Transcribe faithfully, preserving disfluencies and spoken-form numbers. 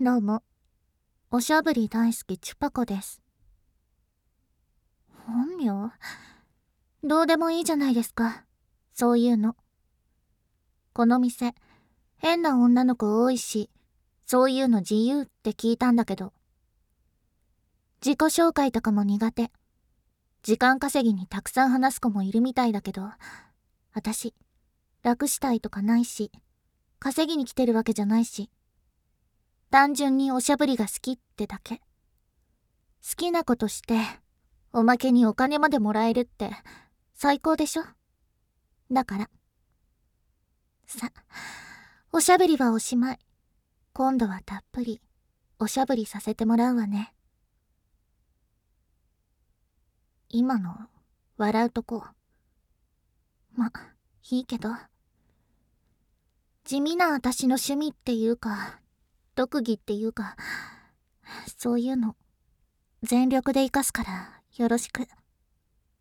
どうも、おしゃぶり大好きチュパコです。本名？どうでもいいじゃないですか、そういうの。この店、変な女の子多いし、そういうの自由って聞いたんだけど。自己紹介とかも苦手。時間稼ぎにたくさん話す子もいるみたいだけど、私、楽したいとかないし、稼ぎに来てるわけじゃないし、単純におしゃぶりが好きってだけ。好きなことして、おまけにお金までもらえるって、最高でしょ？だから。さ、おしゃべりはおしまい。今度はたっぷり、おしゃぶりさせてもらうわね。今の、笑うとこ。ま、いいけど。地味な私の趣味っていうか、特技っていうか、そういうの、全力で活かすから、よろしく。